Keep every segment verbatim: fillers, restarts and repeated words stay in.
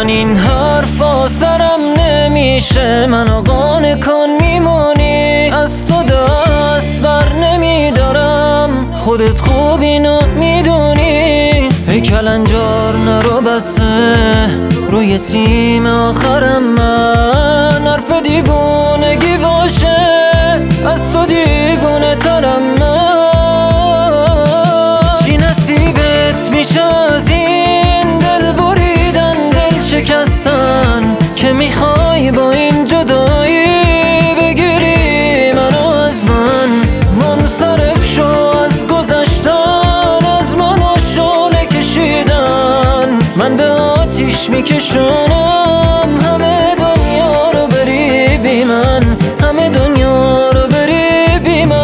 من این حرفا سرم نمیشه، منو قانع کن میمونی، از تو دست بر نمیدارم، خودت خوب اینو میدونی. ای کلنجار نرو بسه روی سیم آخرم، من حرف دیوونگی باشه، از تو دیوونه ترم من. چی نصیبت میشه از این دل بریدن، دل شکستن، که میخوای با این جدایی بگیری منو از من. منصرف شو از گذشتن، از منو شعله کشیدن، من به آتیش میکشونم همه دنیا رو بری بی من، همه دنیا رو بری بی من.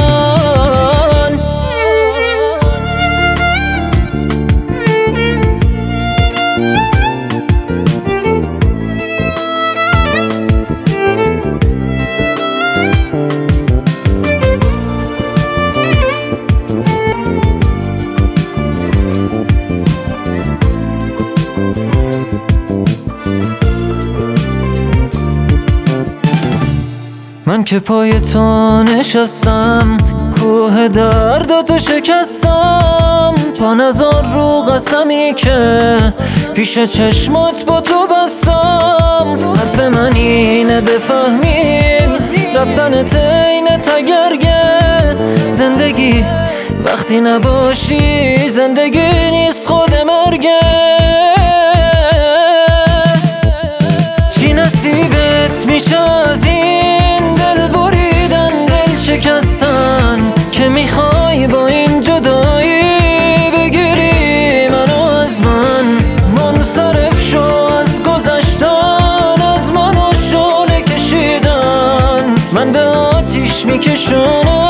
من که پای تو نشستم، کوه درداتو شکستم، پا نزار رو قسمی که پیش چشمات با تو بستم. حرف من اینه بفهمیم رفتنت این تگرگه، زندگی وقتی نباشی زندگی نیست خود مرگه. چی نصیبت میشه از این دل بریدن، دل شکستن، که میخوای با این جدایی بگیری منو از من. منصرف شو از گذشتن، از منو شعله کشیدن، من به آتیش میکشونم